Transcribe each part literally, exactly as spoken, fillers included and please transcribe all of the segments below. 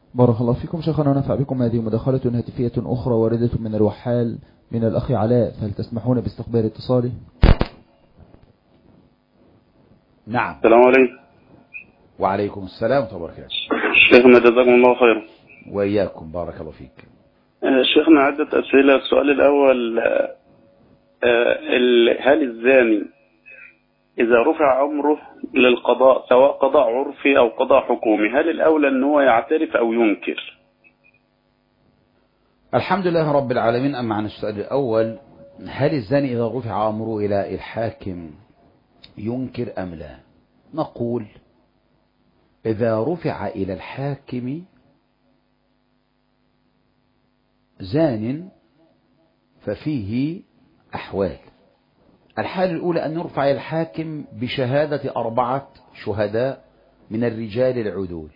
بارك الله فيكم شيخنا ونفع بكم. هذه مداخلة هاتفية أخرى واردة من الوحال من الأخ علاء، فهل تسمحون باستقبال اتصاله؟ نعم. السلام عليكم. وعليكم السلام ورحمة الله وبركاته. شيخنا جزاكم الله خيرا. وإياكم بارك الله فيك. شيخنا عدة أسئلة. السؤال الأول، هل الزاني إذا رفع أمره للقضاء سواء قضاء عرفي أو قضاء حكومي، هل الأولى أن هو يعترف أو ينكر؟ الحمد لله رب العالمين. أما عن السؤال الأول، هل الزاني إذا رفع أمره إلى الحاكم ينكر أم لا؟ نقول إذا رفع إلى الحاكم زان ففيه أحوال. الحالة الأولى أن يرفع إلى الحاكم بشهادة أربعة شهداء من الرجال العدول،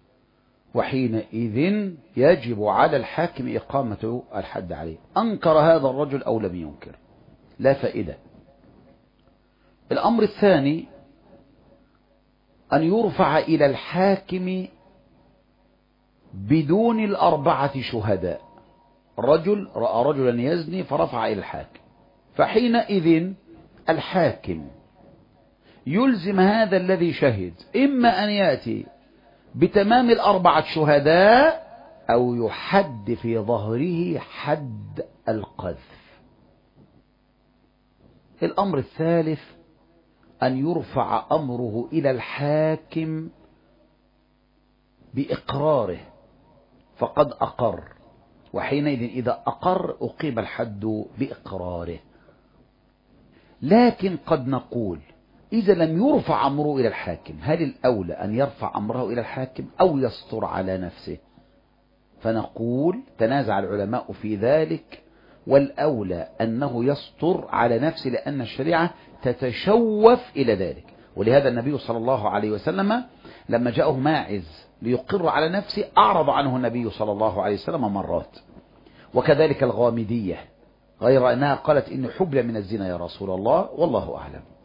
وحينئذ يجب على الحاكم إقامة الحد عليه. أنكر هذا الرجل أو لم ينكر لا فائدة. الأمر الثاني أن يرفع إلى الحاكم بدون الأربعة شهداء. رجل رأى رجلا يزني فرفع إلى الحاكم، فحينئذ الحاكم يلزم هذا الذي شهد إما أن يأتي بتمام الأربعة شهداء أو يحد في ظهره حد القذف. الأمر الثالث أن يرفع أمره إلى الحاكم بإقراره فقد أقر، وحينئذ إذا أقر أقيم الحد بإقراره. لكن قد نقول إذا لم يرفع أمره إلى الحاكم، هل الأولى أن يرفع أمره إلى الحاكم أو يستر على نفسه؟ فنقول تنازع العلماء في ذلك، والأولى أنه يستر على نفسه لأن الشريعة تتشوف إلى ذلك. ولهذا النبي صلى الله عليه وسلم لما جاءه ماعز ليقر على نفسه أعرض عنه النبي صلى الله عليه وسلم مرات. وكذلك الغامدية، غير أنها قالت إن حبل من الزنا يا رسول الله، والله أعلم.